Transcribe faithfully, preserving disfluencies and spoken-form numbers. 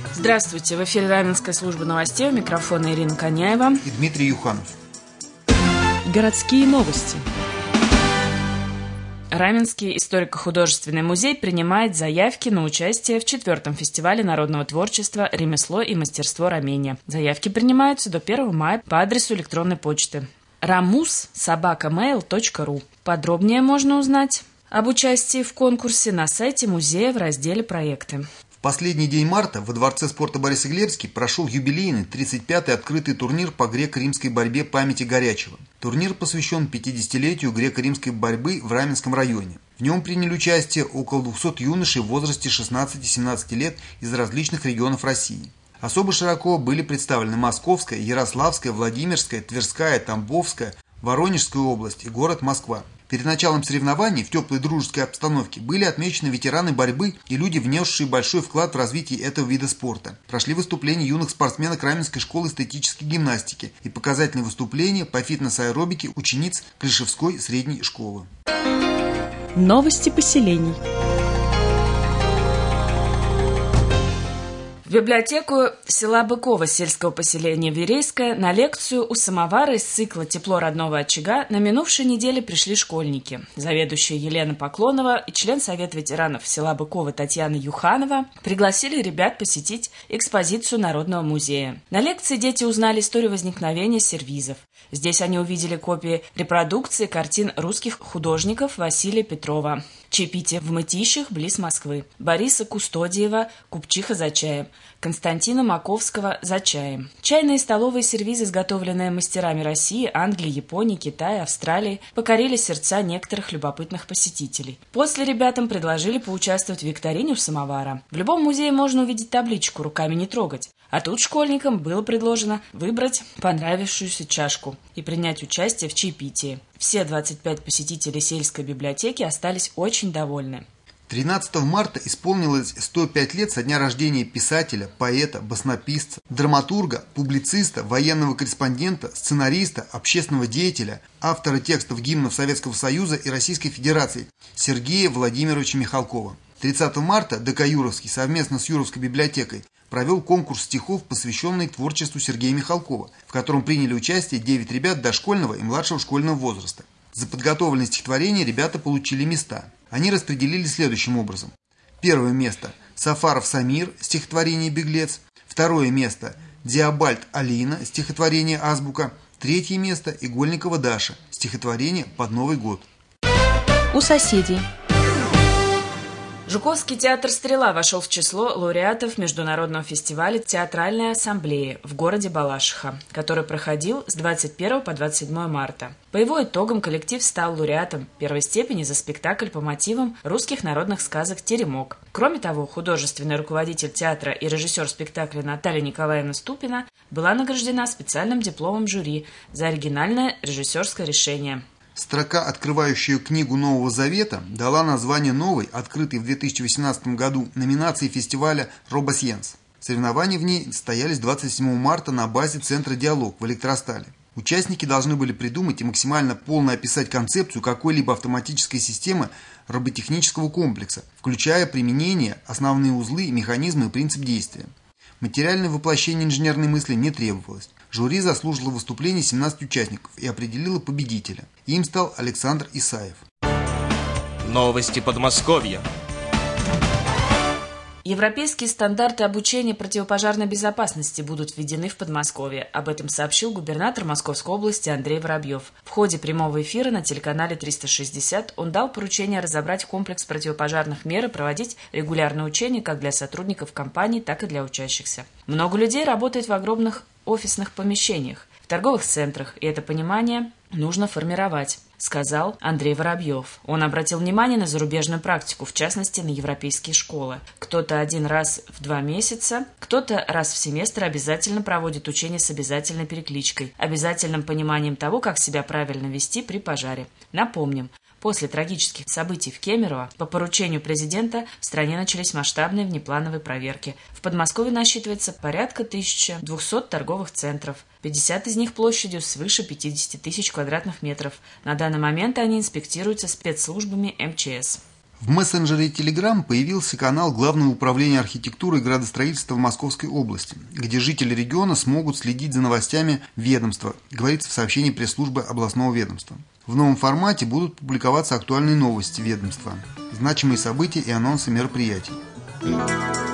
Здравствуйте, в эфире Раменская служба новостей, у микрофона Ирина Коняева и Дмитрий Юханов. Городские новости. Раменский историко-художественный музей принимает заявки на участие в четвертом фестивале народного творчества «Ремесло и мастерство Рамения». Заявки принимаются до первого мая по адресу электронной почты рамус собака мейл точка ру. Подробнее можно узнать об участии в конкурсе на сайте музея в разделе «Проекты». В последний день марта во Дворце спорта Борис-Иглерский прошел юбилейный тридцать пятый открытый турнир по греко-римской борьбе памяти Горячего. Турнир посвящен пятидесятилетию греко-римской борьбы в Раменском районе. В нем приняли участие около двухсот юношей в возрасте шестнадцати-семнадцати лет из различных регионов России. Особо широко были представлены Московская, Ярославская, Владимирская, Тверская, Тамбовская, Воронежская область и город Москва. Перед началом соревнований в теплой дружеской обстановке были отмечены ветераны борьбы и люди, внесшие большой вклад в развитие этого вида спорта. Прошли выступления юных спортсменок Раменской школы эстетической гимнастики и показательные выступления по фитнес-аэробике учениц Клишевской средней школы. Новости поселений. В библиотеку села Быково сельского поселения Верейское на лекцию у самовара из цикла «Тепло родного очага» на минувшей неделе пришли школьники. Заведующая Елена Поклонова и член Совета ветеранов села Быково Татьяна Юханова пригласили ребят посетить экспозицию Народного музея. На лекции дети узнали историю возникновения сервизов. Здесь они увидели копии репродукции картин русских художников Василия Петрова, «Чаепитие в Мытищах близ Москвы», Бориса Кустодиева «Купчиха за чаем», Константина Маковского «За чаем». Чайные и столовые сервизы, изготовленные мастерами России, Англии, Японии, Китая, Австралии, покорили сердца некоторых любопытных посетителей. После ребятам предложили поучаствовать в викторине у самовара. В любом музее можно увидеть табличку «Руками не трогать». А тут школьникам было предложено выбрать понравившуюся чашку и принять участие в чаепитии. Все двадцать пять посетителей сельской библиотеки остались очень довольны. тринадцатого марта исполнилось сто пять лет со дня рождения писателя, поэта, баснописца, драматурга, публициста, военного корреспондента, сценариста, общественного деятеля, автора текстов гимнов Советского Союза и Российской Федерации Сергея Владимировича Михалкова. тридцатого марта ДК Юровский совместно с Юровской библиотекой провел конкурс стихов, посвященный творчеству Сергея Михалкова, в котором приняли участие девять ребят дошкольного и младшего школьного возраста. За подготовленное стихотворение ребята получили места. Они распределились следующим образом. Первое место – Сафаров Самир, стихотворение «Беглец». Второе место – Диабальт Алина, стихотворение «Азбука». Третье место – Игольникова Даша, стихотворение «Под Новый год». У соседей. Жуковский театр «Стрела» вошел в число лауреатов международного фестиваля «Театральная ассамблея» в городе Балашиха, который проходил с двадцать первого по двадцать седьмое марта. По его итогам коллектив стал лауреатом первой степени за спектакль по мотивам русских народных сказок «Теремок». Кроме того, художественный руководитель театра и режиссер спектакля Наталья Николаевна Ступина была награждена специальным дипломом жюри за оригинальное режиссерское решение. Строка, открывающая книгу Нового Завета, дала название новой, открытой в две тысячи восемнадцатом году, номинации фестиваля «Робосьенс». Соревнования в ней состоялись двадцать седьмого марта на базе Центра «Диалог» в Электростале. Участники должны были придумать и максимально полно описать концепцию какой-либо автоматической системы роботехнического комплекса, включая применение, основные узлы, механизмы и принцип действия. Материальное воплощение инженерной мысли не требовалось. Жюри заслужило выступление семнадцати участников и определило победителя. Им стал Александр Исаев. Новости Подмосковья. Европейские стандарты обучения противопожарной безопасности будут введены в Подмосковье. Об этом сообщил губернатор Московской области Андрей Воробьев. В ходе прямого эфира на телеканале триста шестьдесят он дал поручение разобрать комплекс противопожарных мер и проводить регулярные учения как для сотрудников компаний, так и для учащихся. Много людей работает в огромных офисных помещениях, в торговых центрах, и это понимание нужно формировать, сказал Андрей Воробьев. Он обратил внимание на зарубежную практику, в частности, на европейские школы. Кто-то один раз в два месяца, кто-то раз в семестр обязательно проводит учения с обязательной перекличкой, обязательным пониманием того, как себя правильно вести при пожаре. Напомним, после трагических событий в Кемерово по поручению президента в стране начались масштабные внеплановые проверки. В Подмосковье насчитывается порядка тысячи двухсот торговых центров, пятьдесят из них площадью свыше пятидесяти тысяч квадратных метров. На данный момент они инспектируются спецслужбами эм че эс. В мессенджере Telegram появился канал Главного управления архитектуры и градостроительства в Московской области, где жители региона смогут следить за новостями ведомства, говорится в сообщении пресс-службы областного ведомства. В новом формате будут публиковаться актуальные новости ведомства, значимые события и анонсы мероприятий.